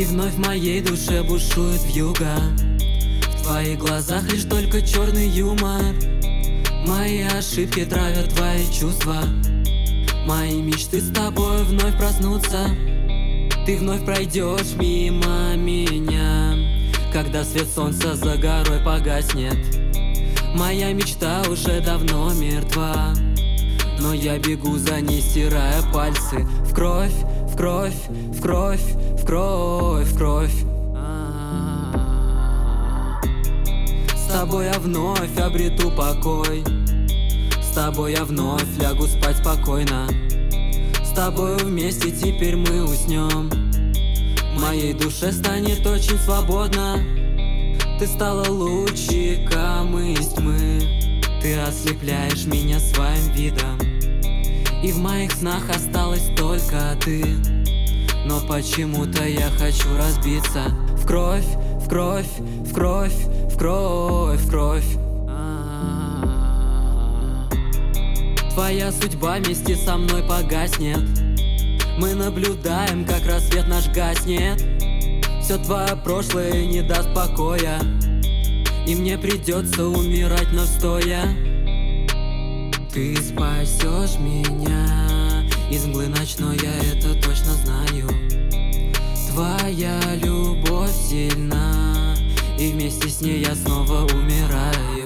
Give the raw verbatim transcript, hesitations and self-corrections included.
И вновь в моей душе бушует вьюга. В твоих глазах лишь только черный юмор. Мои ошибки травят твои чувства. Мои мечты с тобой вновь проснутся. Ты вновь пройдешь мимо меня, когда свет солнца за горой погаснет. Моя мечта уже давно мертва, но я бегу за ней, стирая пальцы. В кровь, в кровь, в кровь, в кровь, в кровь. С тобой я вновь обрету покой. С тобой я вновь лягу спать спокойно. С тобою вместе теперь мы уснем. Моей душе станет очень свободно. Ты стала лучиком из тьмы. Ты ослепляешь меня своим видом. И в моих снах осталась только ты. Но почему-то я хочу разбиться. В кровь, в кровь, в кровь, в кровь, в кровь. Твоя судьба вместе со мной погаснет. Мы наблюдаем, как рассвет наш гаснет. Все твое прошлое не даст покоя, и мне придется умирать навстоя. Ты спасешь меня из мглы ночной, я это точно знаю. Твоя любовь сильна, и вместе с ней я снова умираю.